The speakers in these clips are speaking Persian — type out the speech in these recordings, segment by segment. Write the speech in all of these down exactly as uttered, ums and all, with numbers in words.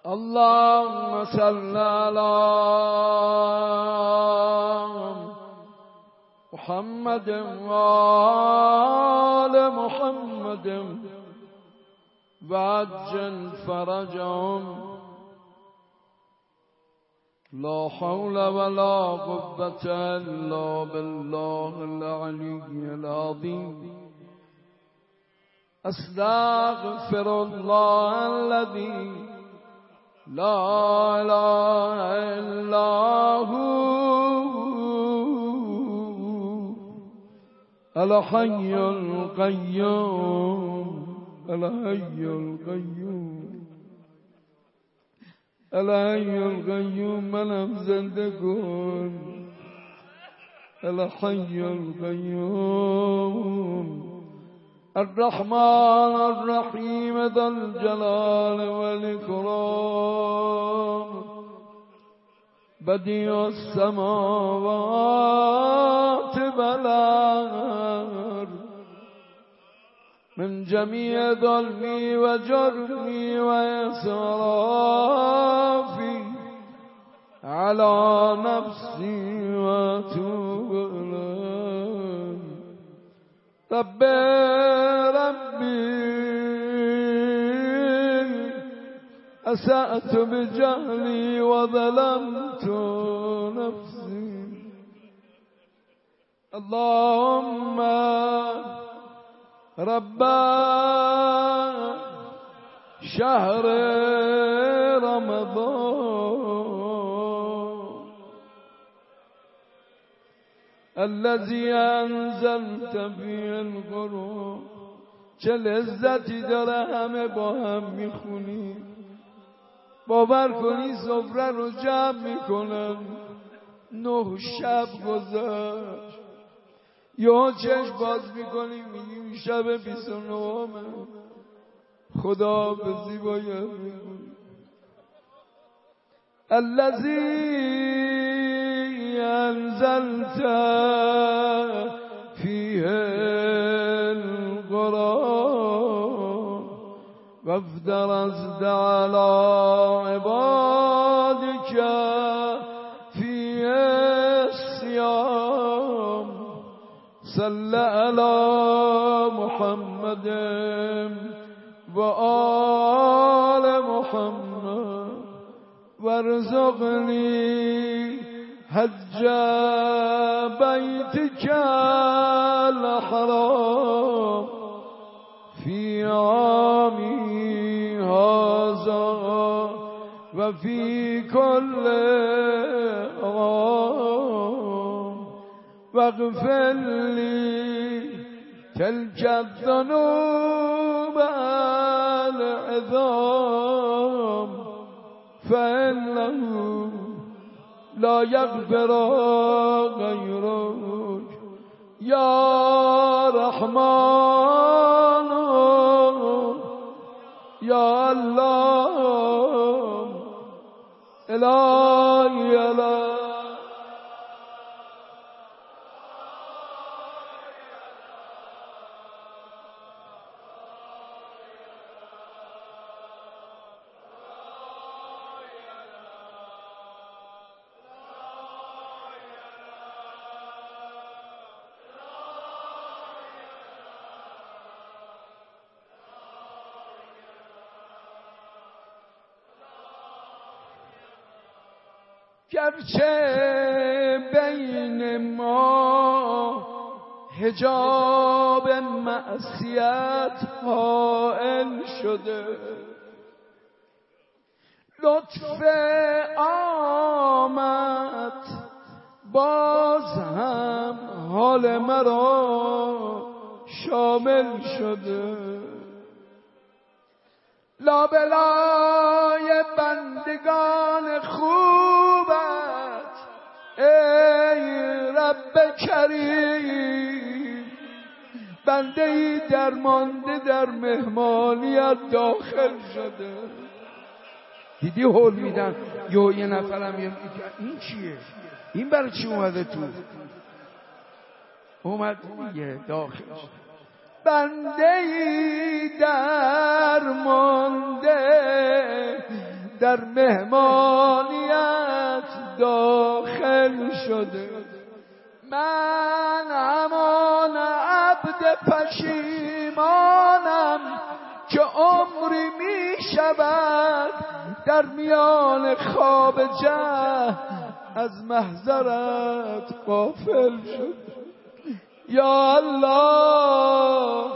اللهم صل على محمد وآل محمد وعجل فرجهم لا حول ولا قوة إلا بالله العلي العظيم أستغفر الله الذي لا إله إلا هو الحي القيوم الحي القيوم الحي القيوم منم زنده کن الحي القيوم الرحمن الرحيم ذا الجلال والإكرام بديع السماوات والأرض من جميع ظلمي وجرمي وإسرافي على نفسي وأتوب إليك رب ربي أسأت بجهلي وظلمت نفسي اللهم رب شهر رمضان الذي انزلت فيه القرآن چه لذتی داره همه با هم میخونی باور کنی سفره رو جمع میکنن نه شب گذشت یا چشم باز میکنیم میگیم شب بیست و نهمه خدا به زیبایت میگوید الذی انزلت فیه القرآن وافترضت علی عبادک فیه الصیام صل على محمد وآل محمد وارزقني حج بيتك الحرام في عامي هذا وفي كل عام واغفر لي تلك الذنوب العظام فإنه لا يغفر غيرك يا رحمن يا الله إلهي إلهي گرچه بین ما حجاب معصیت حائل شده لطف آمد باز هم حال مرا شامل شده لابلای بندگان خوبت ای رب کریم بنده ای درمانده در مهمانیت داخل شده دیدی هول میدن یا یه نفرم یه این چیه؟ این برای چی اومده تو؟ اومد دیگه داخل شده بنده ای درمانده در مهمانیت داخل شده. من همان عبد پشیمانم که عمری می شود در میان خواب جه از محضرت غافل شد. یا الله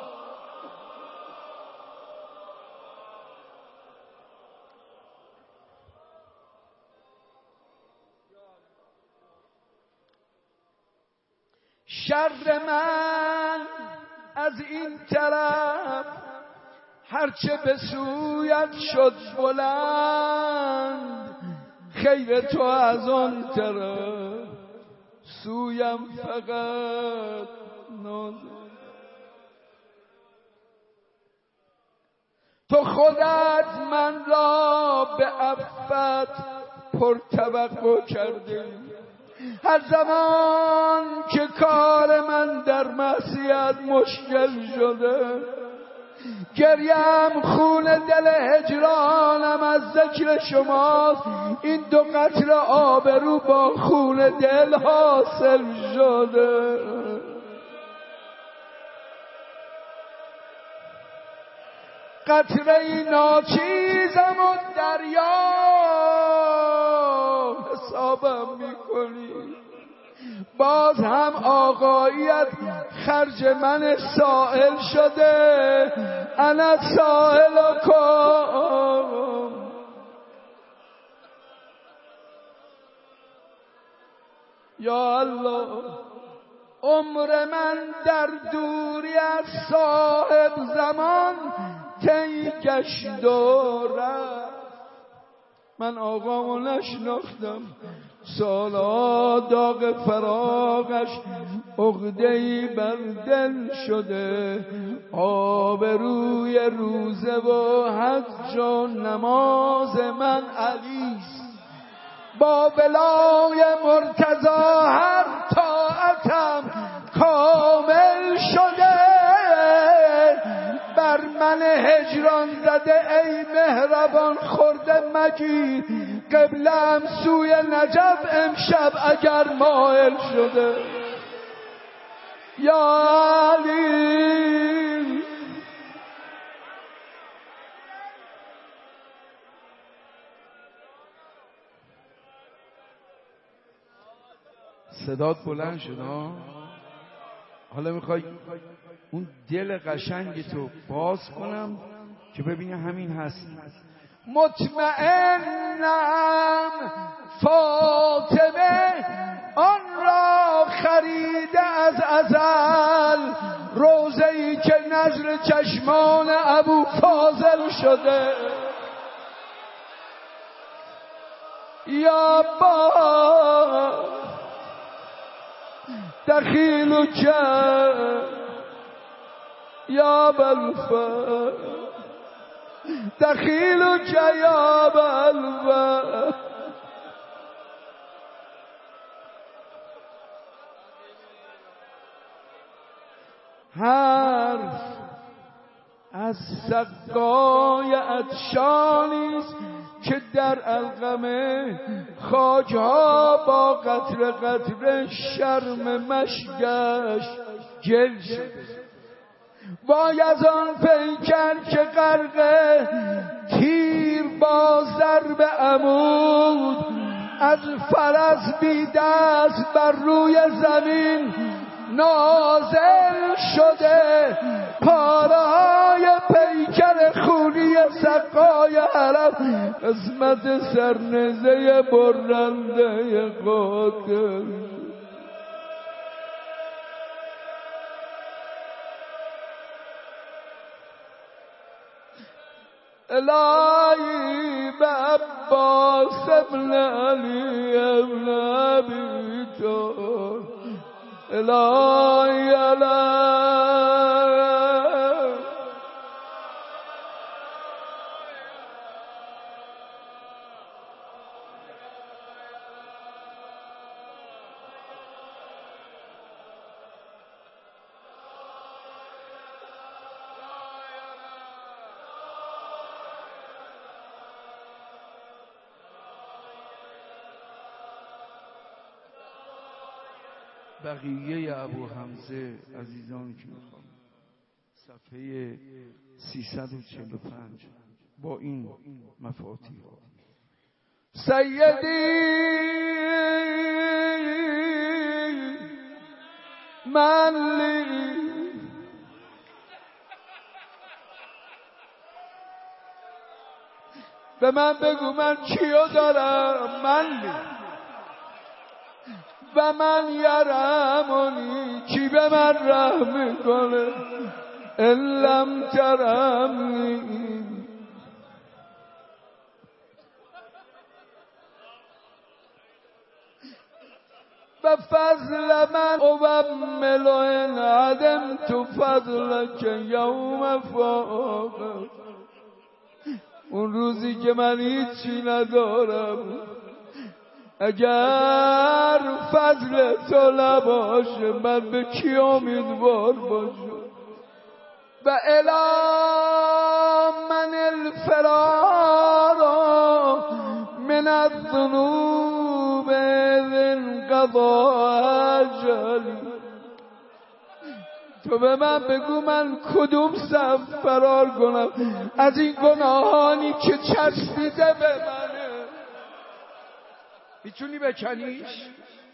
شر من از این طرف هرچه به سویت شد بلند، خیر تو از آن طرف سویم فقط نازل. تو خودت من را به عفت پرتوقع کرده، هر زمان که کار من در معصیت مشکل شده، گریم خون دل هجرانم از ذکر شماست، این دو قطره آبرو با خون دل حاصل شده. قطره ناچیزم و دریا حسابم میکنی، باز هم آقاییت خرج من سائل شده. انا سائلکم یا الله. عمر من در دوری از صاحب زمان طی گشت و رفت، من آقامو نشناختم، سالا داغ فراقش عقده‌ای بر دل شده. آبروی روزه و حج و نماز من علیست، با ولای مرتضی هر طاعتم کامل شده. بر من هجران زده ای مهربان خورده مگیر، قبلم سوی نجف امشب اگر مائل شده. یا علی صدات بلند شد ها. حالا میخوای اون دل قشنگ تو باز کنم که ببینی همین هست. مطمئنم فاطمه آن را خریده از ازل، روزه‌ای که نظر چشمان ابو فاضل شده. یا با دخیل که یا بلفا دخیل که یا بلفا. حرف از سقای عطشانیست که در القمه خواجها با قطره قطره شرم مشگش گل شده. وای از آن پیکر که غرق تیر با ضرب عمود از فرس بی دست بر روی زمین نازل شده. پاره‌های پیکر خونی سقای حرم قسمت سرنزه برنده قاتل. الهی به عباس ابن علی ابن ابی طالب، الهی الهی بقیه ابو حمزه عزیزانی که میخوام صفحه سیصد و چهل و پنج با این مفاتیح: سیدی من لی به من بگو من کیو دارم، من لی و من یرمونی کی به من رحم میکنه الم ترمنی. و فضل من اومل ان عدمت فضلک یوم فاق. اون روزی که من هیچی ندارم اگر فضل تو نباشه من به کی امیدوار باشم؟ و الی من الفرار من الذنوب ذن قضا اجلی. تو به من بگو من کدوم صف فرار کنم از این گناهانی که چسبیده به منه. میتونی بکنیش؟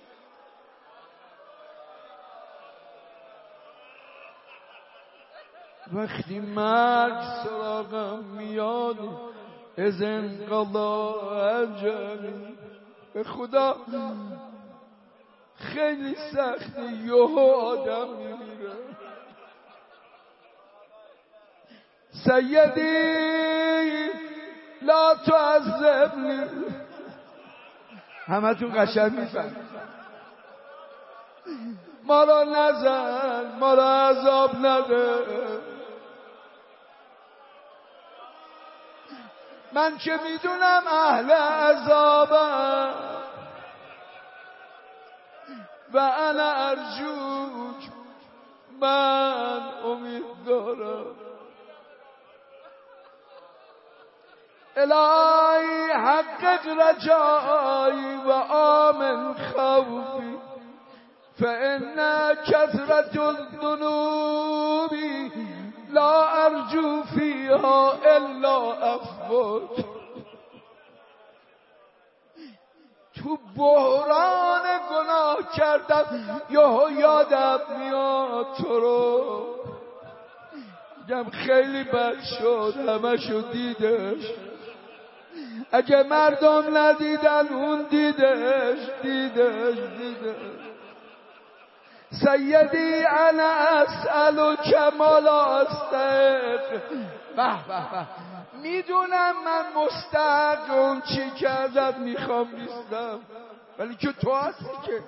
وقتی مرگ سراغم میاد از انقضا اجلی، به خدا خیلی سخته یهو آدم میمیره. سیدی لا تعذبنی. همه تو قشنگ میفهم ما را نزن، ما را عذاب نده. من که میدونم اهل عذابم و انا ارجوک، من امید دارم. الهی حقق رجایی و آمن خوفی فإن كثرة الذنوب لا ارجو فيها الا عفوک. تو بحران گناه کردم یهو یادم میاد تو رو، میگم خیلی بد شد، همه شو دیدش. اگه مردم ندیدن اون دیدش دیدش دیدش. سیدی انا اسألک ما لا استحق. به به به، میدونم من مستحق اون چی که ازت میخوام نیستم، ولی که تو هستی که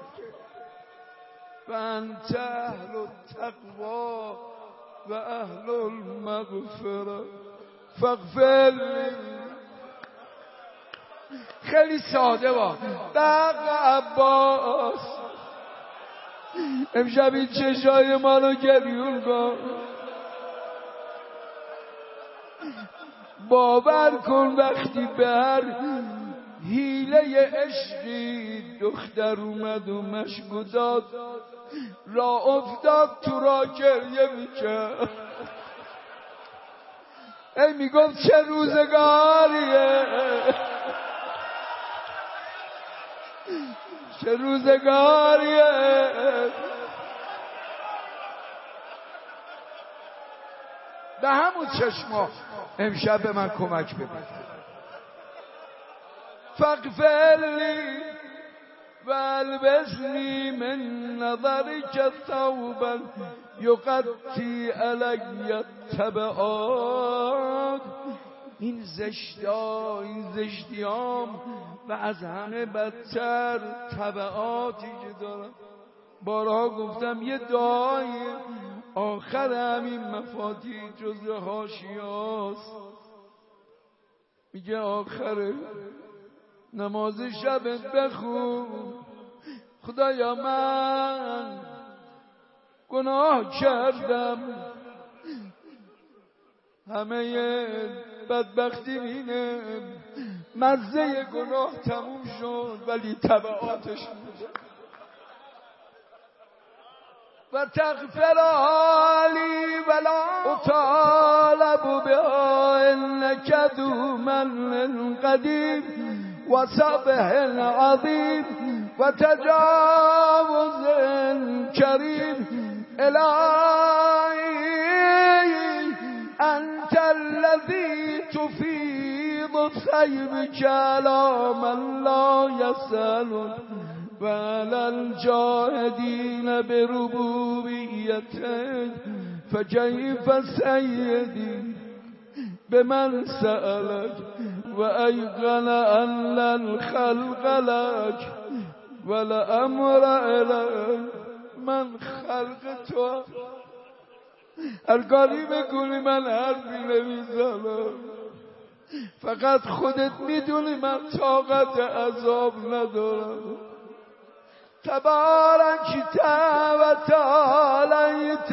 فانت اهل التقوا و اهل المغفره فاغفر لی. خیلی ساده با بق عباس امشب این چشای ما رو گریون کن. باور کن وقتی به هر حیله عشقی دختر اومد و مشکو داد را افتاد تو را گریه میکرد. ای میگفت چه روزگاریه، چه روزگاریه. به همون چشما امشب به من کمک بکن. فاغفر لی و البسنی من نظرک ثوبا یغطی علی التبعات. این زشتا، این زشتیام و از همه بدتر تبعاتی که دارم. بارها گفتم یه دعای آخر همین مفاتیح جزء حاشیه‌است، میگه آخر نماز شب بخون خدایا من گناه کردم، همه بدبختی اینه مزه گناه تموم شد ولی تبعاتش میده. وتغفر لي ولا أطالب بها إنك ذو من قديم وصبح عظيم وتجاوز كريم. إلهي أنت الذي تفيض سيبك على من لا يسألك وعلى الجاهدين بربوبيتك فكيف سيدي بمن سألك وأيقن أن الخلق لك والأمر إليك. من خلق تو هر کاری بکنی من حرفی نمیزنم، فقط خودت میدونی من طاقت عذاب ندارم. تبارکت و تعالیت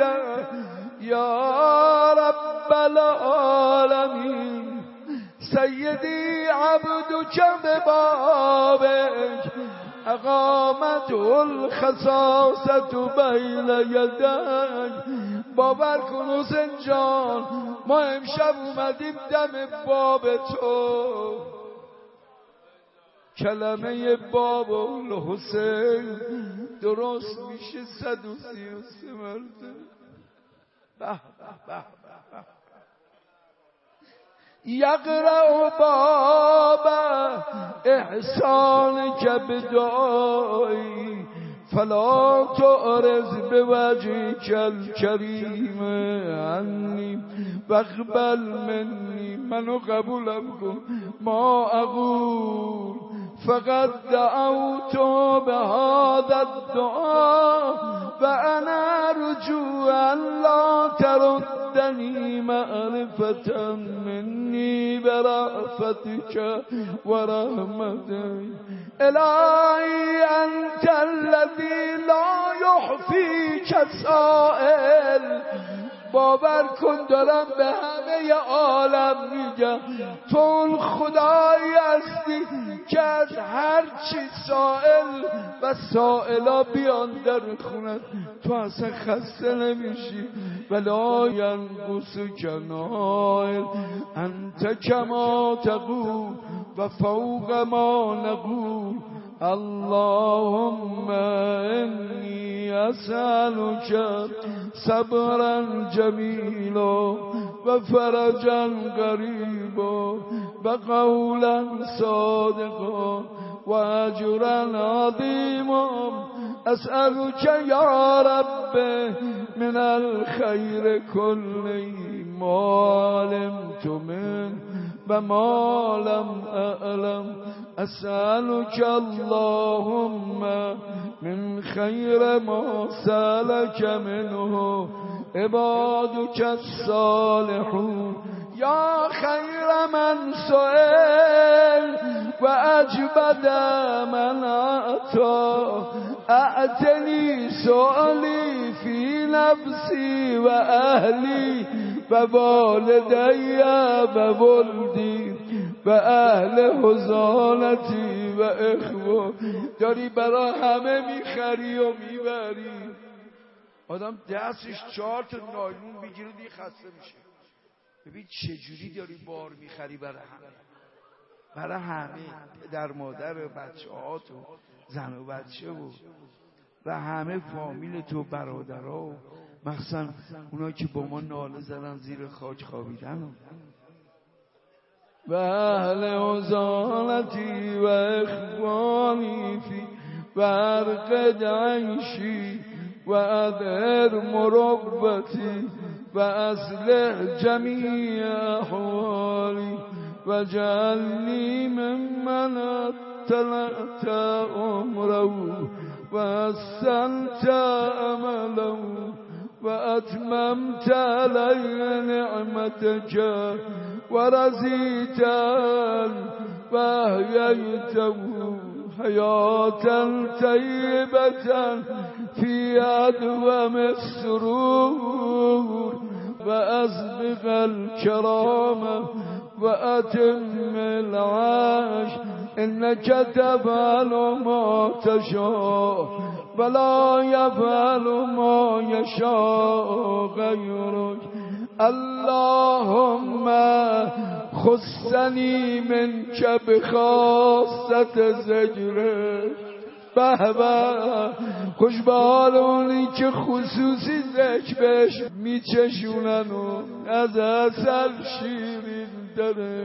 یا رب العالمین سیدی عبدک ببابک اقامت الخصاصت بین یدک. باور کن حسین جان ما امشب اومدیم دم باب تو. کلمه باب الحسین درست میشه صد و سی و سه مرتبه. به به به به. یقرأ باب احسانک بدعایی فلا تعرض بوجهک الکریم عنی واقبل منی. منو قبولم کن. ما اقول فقط دعوت بهذا الدعاء و انا رجوعا لا تردنی معرفة منی برأفتك ورحمتك. الهی انت الذی لا یحفیک سائل. باور کن دارم به همه عالم میگم تو اون خدایی هستی که از هر چی سائل و سائلا بیان در خونت تو اصلا خسته نمیشی. ولا ینقص کنائل انت کما تقول و فوق ما نقول. اللهم انی اسألک صبرا جمیلا و فرجا قریبا و قولا صادقا و اجرا عظیما. اسألک یا رب من الخیر کله ما علمت منه و ما لم اعلم. اسألك اللهم من خير ما سألك منه عبادك الصالحون. یا خیر من سئل و اجبد من اعطا. اعتنی سؤلی فی نفسی و اهلی و والدی و ولدی و اهل حضانتی و اخوه. داری برای همه میخری و میبری. آدم دستش چهار تا نایلون بگیره دیگه خسته میشه. ببین چجوری داری بار میخری برای همه، برای همه، پدر مادر و بچه ها تو زن و بچه و و همه فامیل تو برادرها و مخصوصا اونا که با ما ناله زدن زیر خاک خوابیدن و اهل حضانتی و اخوانی فی و ارقد عیشی و ادهر مربتی و اصلح جمیع احوالی و جعلنی ممن اطلعت عمره و احسنت عمله و اتممت علی نعمتک و رضیت و احییته حیاتا طیبتا فی ادوم السرور و ازبغ الکرامه و اتم العیش انك تفعل ما تشاء ولا يفعل ما يشاء غيرك اللهم خصني منك بخاصة زجرك. به به خوش به حال اونی که خصوصی ذکر بهش میچشونن و از اصل شیرین داره.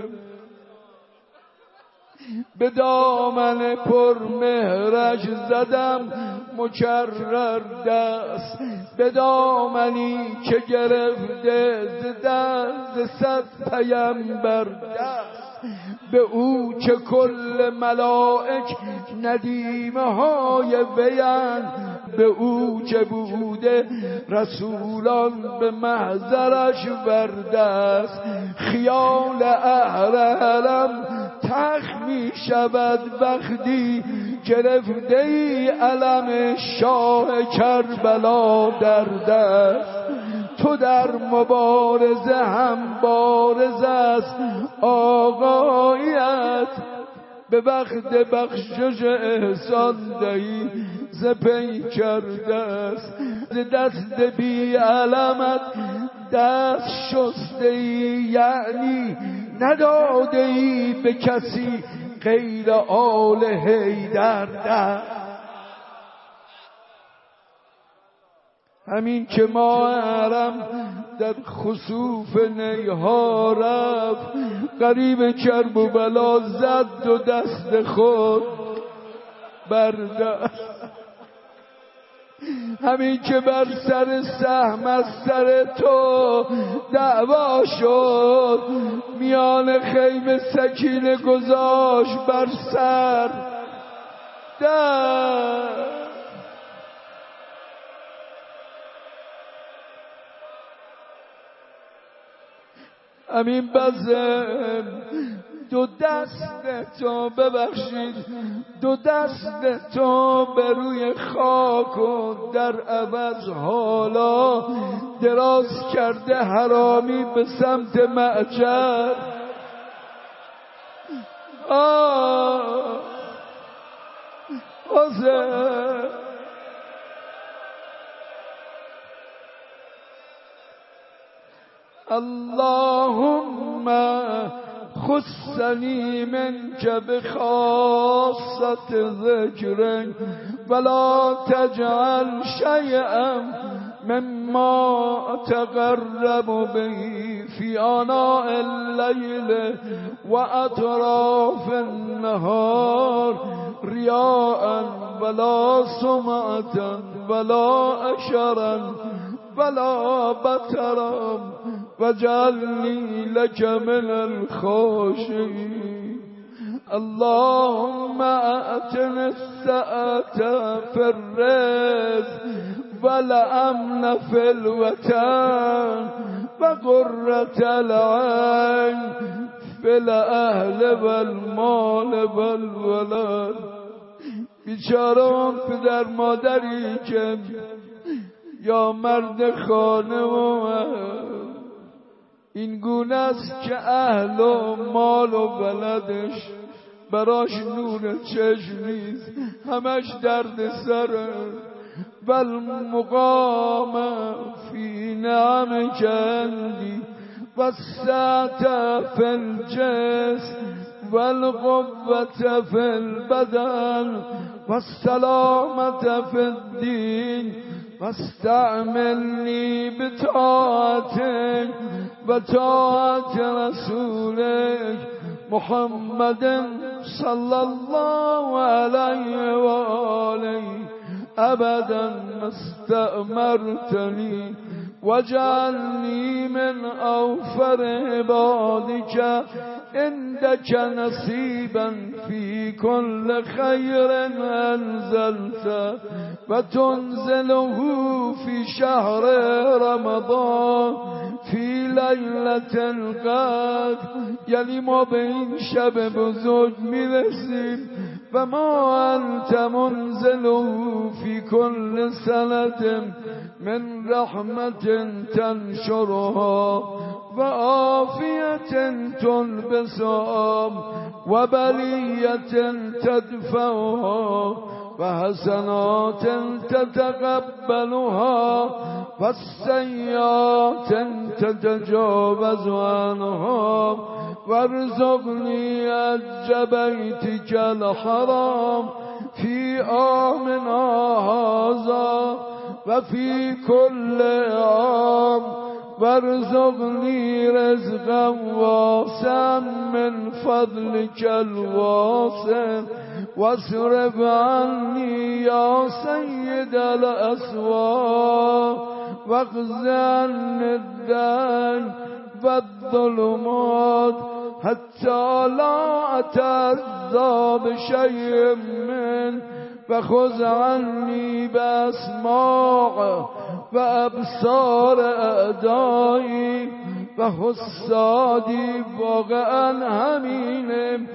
به دامن پر مهرش زدم مکرر دست، به دامنی که گرفته ز دست صد پیمبر دست، به او که کل ملائک ندیمه های ویند، به او که بوده رسولان به محضرش وردست. خیال اهل علم تخ می شود وقتی گرفته ای علم شاه کربلا در دست. تو در مبارزه هم بارز است آقایت، به وقت بخشش احسان دهی ز پیکر دست. ز دست بی علمت دست شسته ای، یعنی نداده ای به کسی غیر آل حیدر دست. همین که ما حرم در خسوف نیها رفت، قریب کرب و بلا زد و دست خود بردست. همین که بر سر سهم از سر تو دعوا شد، میان خیمه سکینه گذاشت بر سر دست. همین بزم دو دست تو ببخشید، دو دست تو به روی خاک و در عوض حالا دراز کرده حرامی به سمت معجر. آه حسین اللهم خصني منك بخاصة ذكرك ولا تجعل شيئا مما أتقرب به في آناء الليل وأطراف النهار رياء ولا سمعة ولا أشرا ولا بطرا واجعلني لك من الخاشعين. اللهم أعطني السعة في الرزق والأمن في الوطن وقرة العين في الأهل والمال والولد. بیچاره‌ان پدر مادری که یا مرد خانه و این گونه است که اهل و مال و ولدش براش نور چشم نیست، همش درد سره. والمقام فی نعم جندی والسعة فی الجسم والقوة فی البدن والسلامة فی الدین واستعملني بطاعتك وطاعة رسولك محمد صلى الله عليه وآله أبدا ما استأمرتني واجعلني من أوفر عبادك عندك نصيبا في كل خير أنزلت وتنزله في شهر رمضان في ليلة القدر. یعنی ما به این شب بزرگ میرسیم و ما انت منزله في كل سنة من رحمة تنشرها وعافية تنبت بسام و بلیت تدفعها و حسنات تتقبلها و سیئات تتجاوز عنها وارزقني حج بيتك الحرام في عامنا هذا وفي كل عام وارزقني رزقا واسعا من فضلك الواسع واصرف عني يا سيد الأسواق واقض عني الدين والظلمات حتى لا أتعذى بشيء من وخذ عني بأسماع وأبصار أعدائي وحسادی واقعا همینه.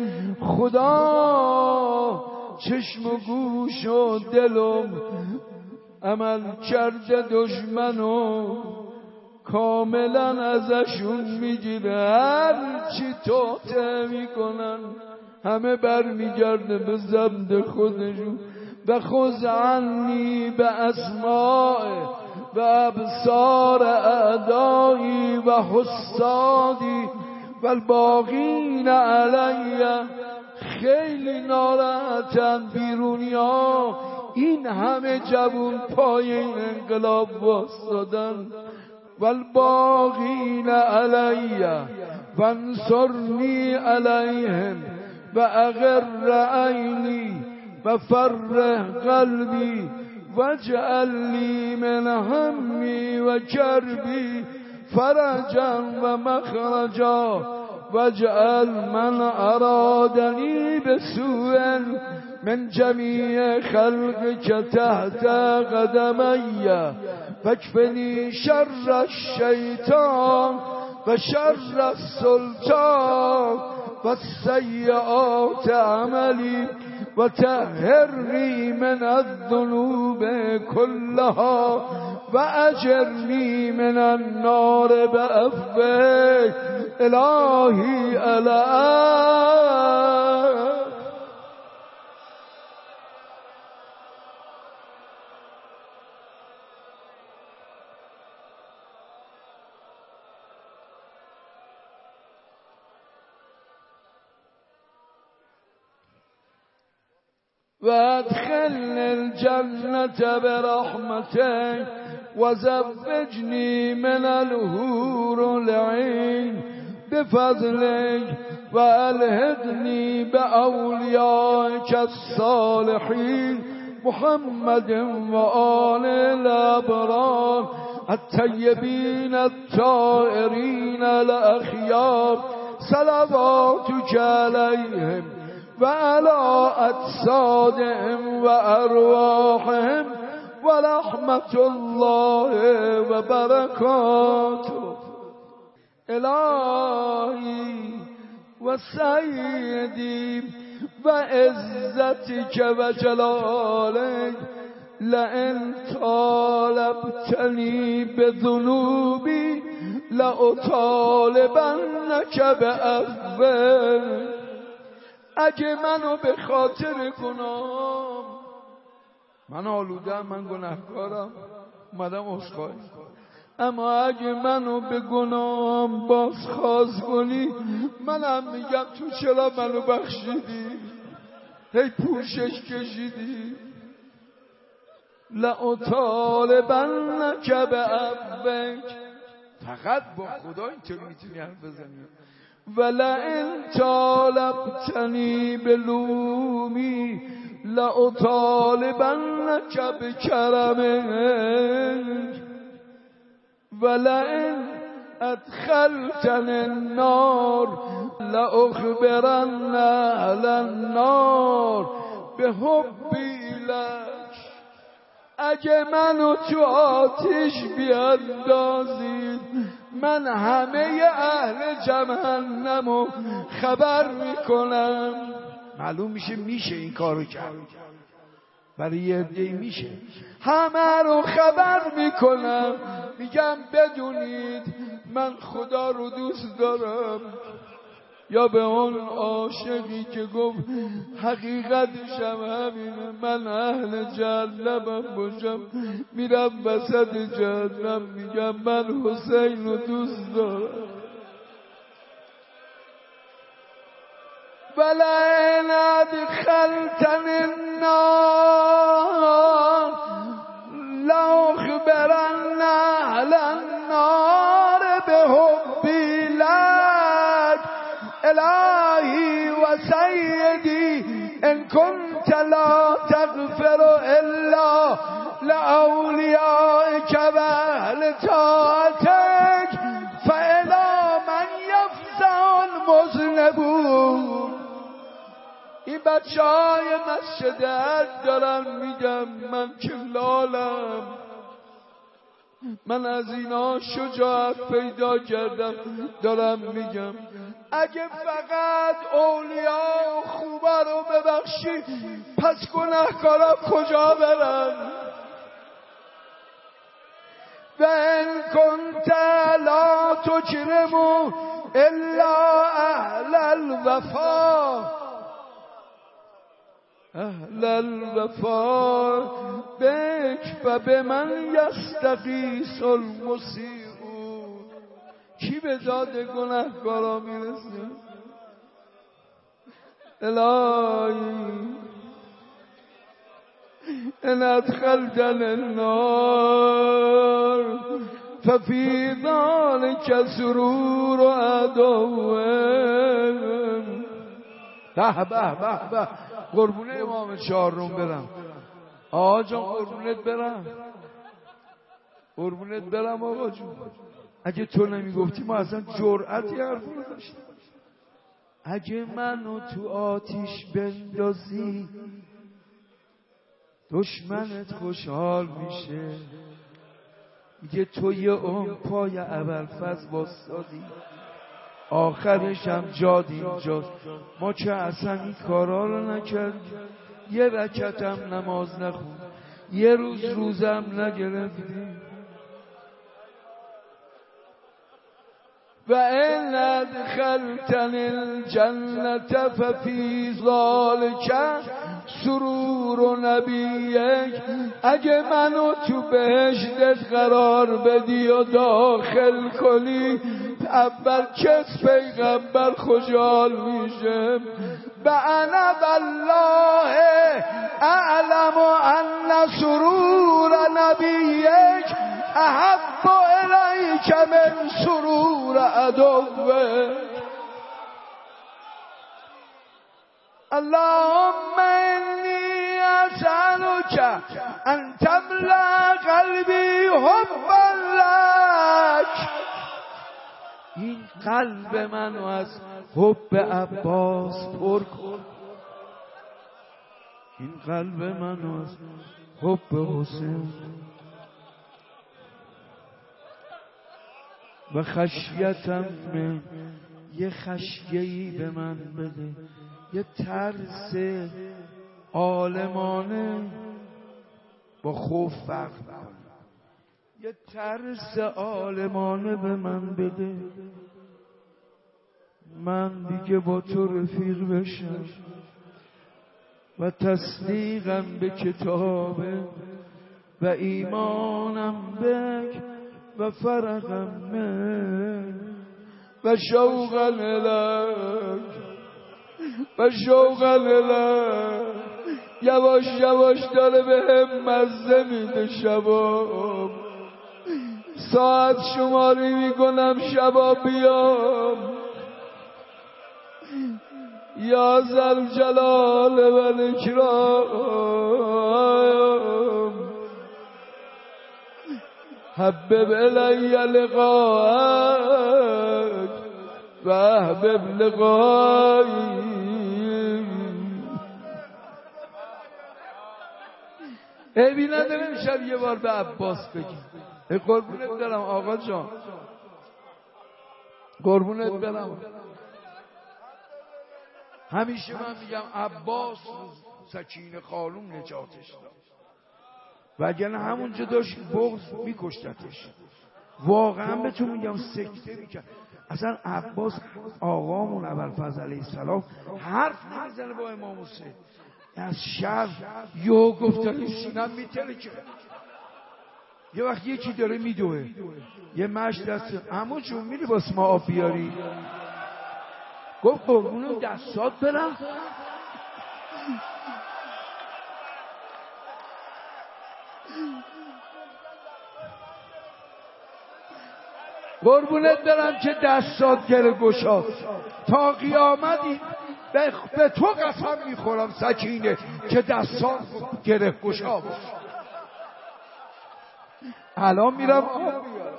خدا چشم و گوش و دلم عمل کرده دشمنو کاملا ازشون میگیره. هر چی توته میکنن همه بر میگرده به ضد خودشون. و خذ عنی به اسماء و ابصار اعدایی و حسادی و الباقین علی. خیلی ناراحتن بیرونی ها، این همه جوون پای این انقلاب واسدادن. و الباقین علی و انصرنی علیهم و اغر عینی و فرح قلبی واجعل لی من همی و کربی فرجا و مخرجا واجعل من ارادنی بسوء من جمیع خلقك تحت قدمی فاکفنی شر الشیطان و شر السلطان و سیئات عملی و طهرنی من الذنوب كلها و اجرنی من النار بعفوک الهی الی. وادخل الجنة برحمتك وزوجني من الحور العين بفضلك والهدني بأوليائك الصالحين محمد وآل الأبرار الطيبين الطاهرين الأخيار صلواتك عليهم وعلى أجسادهم وأرواحهم ورحمة الله وبركاته. إلهي وسيدي وعزتك وجلالك لئن طالبتني بذنوبي لأطالبنك بعفوك. اگه منو به خاطر گناهم، من آلودم، من گناهکارم، اومدم عذرخواهی، اما اگه منو به گناهم بازخواست کنی منم میگم تو چرا منو بخشیدی، هی پوشش کشیدی. لأطالبنک بعفوک. فقط با خدا اینطوری میتونی حرف بزنی. ولئن طالبتنی بلومی لأطالبنک بکرمک. ولئن ادخلتنی النار لأخبرن اهل النار بحبی لک. اگه منو تو آتش بیاندازید من همه اهل جهنمو خبر میکنم. معلوم میشه میشه این کارو کرد، برای یه عده میشه. همه رو خبر میکنم، میگم بدونید من خدا رو دوست دارم. یا به اون عاشقی که گفت حقیقتش هم همینه، من اهل جهنمم باشم میرم وسط جهنم میگم من حسین رو دوست دارم. ولئن ادخلتنی النار لاخبرن اهل النار بحبی لک الهی و سیدی ان کنت لا تغفر الا لاولیائک و اهل طاعتک فالی من یفزع المذنبون. این بچه های مسجد حج دارن میگم من که لالم، من از اینا شجاعت پیدا کردم دارم میگم اگه فقط اولیاء خوبه رو ببخشی پس گناهکارا کجا برن؟ و ان کنت لا تکرم الا اهل الوفا اهل الوفا بک و به من یستغیث المسیئون. کی به داد گناهکارا میرسه؟ الهی ان ادخلتنی النار ففی ذلک سرور عدوهم. به به به به قربونه امام چهارم برم. آقا جان قربونت برم، قربونت برم آقا جون. اگه تو نمیگفتی ما اصلا جرأتی حرف نداشتیم. اگه منو تو آتیش بندازی دشمنت خوشحال میشه، میگه تو یه عمر پای ابوالفضل واسادی آخرش هم جاد اینجاست. ما که اصلا این کارا رو نکردیم، یه رکعت هم نماز نخون، یه روز روزم نگرفتیم. و ان ادخلتنی الجنة ففی ذلک سرور نبیک. اگه منو تو بهشتت قرار بدی و داخل کنی اول کس پیغمبر خوشحال میشه. و انا بالله اعلم ان سرور نبیک احب الیک من سرور عدوک. اللهم انی اسألک ان تملأ قلبی حبا لک. این قلب منو از حب عباس پر کن، این قلب منو از حب حسین و خشیتم من، یه خشیه‌ای به من بده، یه ترس عالمانه با خوف فرق کن، یه ترس عالمانه به من بده، من دیگه با تو رفیق بشم و تصدیقم به کتابه و ایمانم بک و فرقم من و شوقا الک و شوقا الک. یواش یواش داره به هم مزه میده شباب، ساعت شماری میکنم شباب بیام. یا ذل جلال و الاکرام حبب الی لقاءک و احبب لقایی. عیبی نداره امشب یه بار به عباس بگیم. قربونت برم آقا جان، قربونت برم. همیشه من میگم عباس سکینه خانوم نجاتش داد، وگرنه همونجا داشت بغض میکشتتش. واقعا بهتون میگم سکته میکرد. اصلا عباس آقامون ابوالفضل علیه السلام حرف نمیزنه با امام حسین. از شب یو گفتن سینم میتره که یه وقت یکی داره میدوه، یه مشت دست عمو جون میری واسه ما آب بیاری؟ گفت قربون دستات برم. قربونت برم که دستات گره گشاد تا قیامتی. به تو قسم میخورم سکینه که دستات گره گشاد. الان میرم آب بیارم.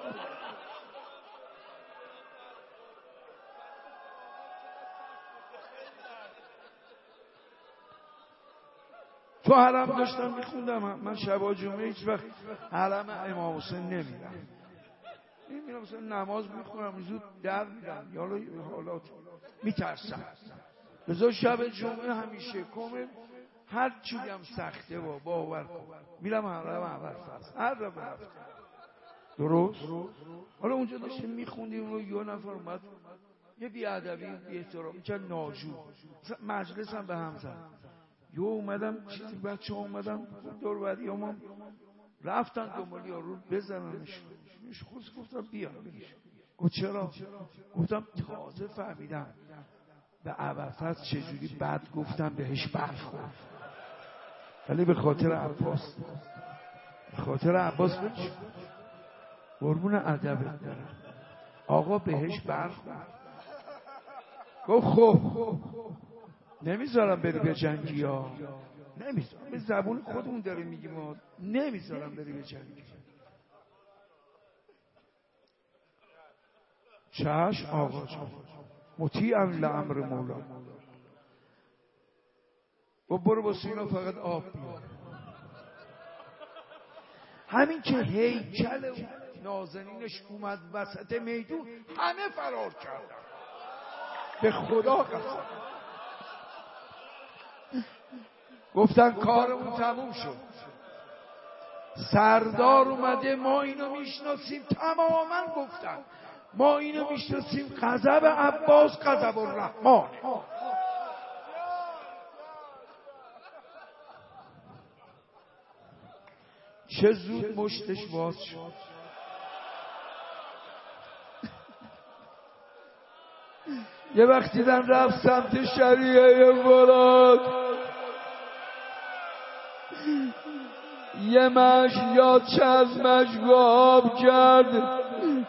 تو حرم داشتم میخوندم. من شبا جمعه هیچ وقت حرم امام حسین نمیرم. میرم مثلا نماز میخونم زود در میرم، یالا حالات میترسم. بذار شب جمعه همیشه کامل هر چی هم سخته با باور کن میرم حرم اول فرض هر رو برفتم. درست؟ حالا اونجا داشتیم میخوندیم و یه نفر اومد یه بیادبی بی احترامی که ناجور مجلس هم به هم زد. یو اومدم چیزی بچه ها اومدم دور بعدی هم رفتن دنبال یارو بزننش. خوش گفتم بیا. گفت چرا؟ گفتم تازه فهمیدم به ابوالفضل چجوری بد گفتم بهش برخورد، ولی به خاطر عباس به خاطر عباس بچ قربون ادبت دارم آقا بهش برخورد. گفت خب نمیذارم بری به جنگی ها، نمیذارم. به زبون خودمون داره میگیم ما نمیذارم بری به جنگی. چشم آقا جان مطیعا لامر مولا. و برو با سینا فقط آب بیار. همین که هیکل نازنینش اومد وسط میدون همه فرار کردن. به خدا قسم گفتن کارمون تموم شد. سردار اومده ما اینو میشناسیم. تماما گفتن ما اینو میشناسیم. غضب عباس غضب الرحمن. چه زود مشتش باز شد. یه وقتی دیدم رفت سمت شریعه مراد، یه مش یا چزمش گاب کرد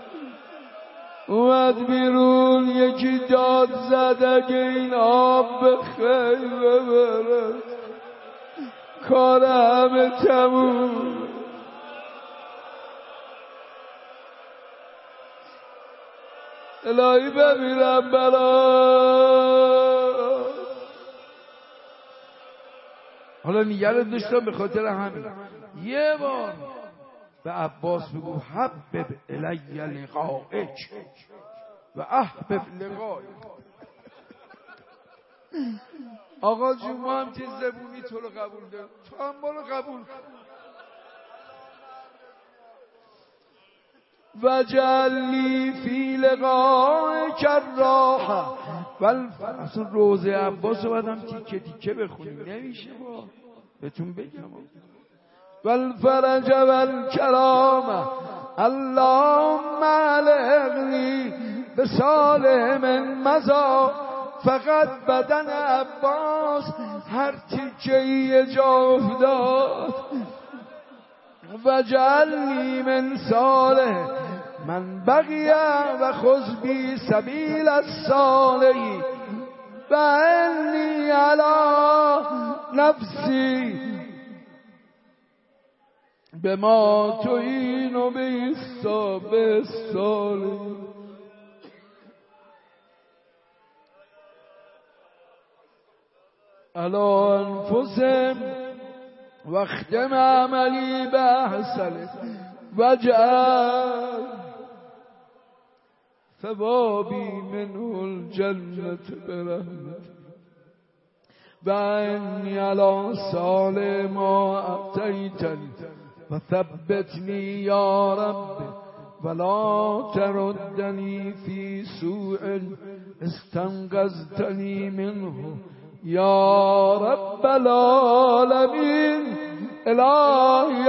اومد بیرون. یکی داد زد اگه این آب به خیمه برد کار همه تموم. الهی بمیرم برا. حالا نگرد داشتم به خاطر همین یه بار به عباس بگو حبب الی لقائک و احبب لقائک. آقا جون ما هم که زبونی تو رو قبول دارم، تو هم ما رو قبول وجعلی فی لقائک الراحه. اصلا روزه عباس رو بعدم تیکه تیکه بخونیم نمیشه با بهتون بگم. والفرج والکرام اللهم علقنی بصالح من مضی. فقط بدن عباس هر تیکه جا افتاد. وجعلنی من صالح من بقی و خذ بی سبیل الصالحین و انی علی نفسی به ما تعین و به الصالحین. علی انفسهم واختم عملی بحسن وجعل ثوابی منه الجنة برحمت و انی علی صالح ما اعطیتنی و ثبتنی یا رب ولا تردنی فی سوء استنقذتنی منه یا رب العالمین الهی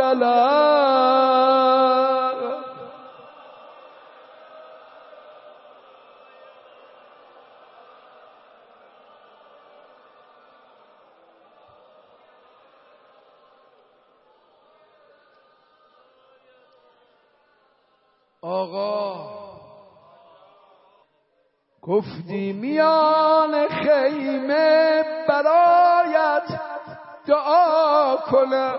الهی. آقا گفتی میان خیمه برایت دعا کنم،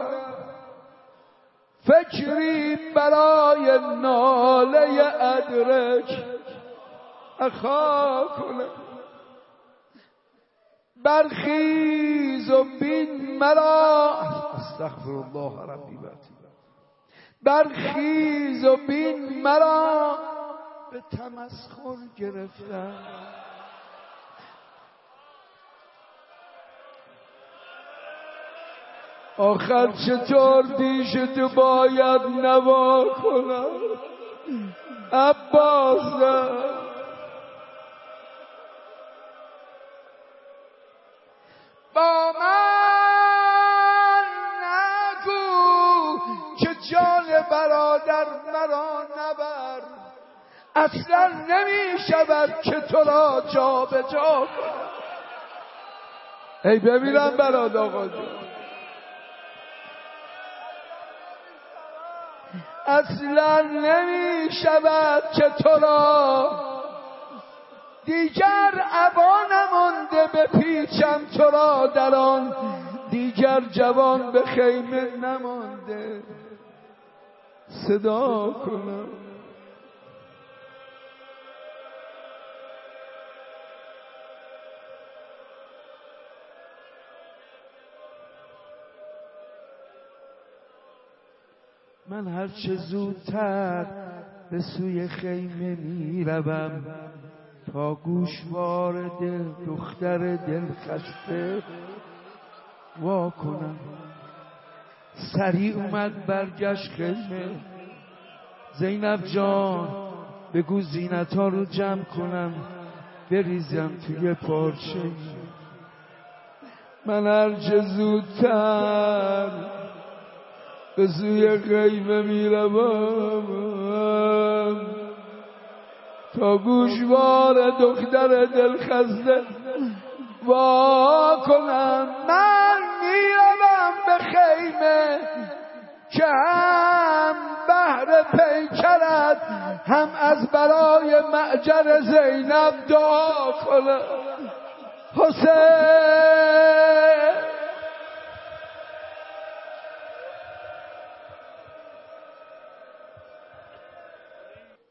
فکری برای ناله ادرک اخا کنم. برخیز و بین مرا، استغفر الله ربی و برخیز و بین مرا به تمسخر گرفتم. آخر چطور دیشتو باید نوا کنم عباس؟ با من نگو که جان برادر مرا نبر، اصلا نمی شود که تو را جا به جا کنم. ای ببینم برادر آقا جان، اصلا نمی شود که تو را دیگر عبا نمانده بپیچم تو را در آن، دیگر جوان به خیمه نمانده صدا کنم. من هر چه زودتر به سوی خیمه می روم تا گوشوار دل دختر دل خسته وا کنم. سریع اومد برگشت خیمه، زینب جان بگو زینت‌ها رو جمع کنم بریزم توی پارچه. من هر چه زودتر به سوی خیمه می روم تا گوشوار دختر دل خسته وا کنم. من می روم به خیمه که هم بهر پیکرت هم از برای معجر زینب دعا کنم. حسین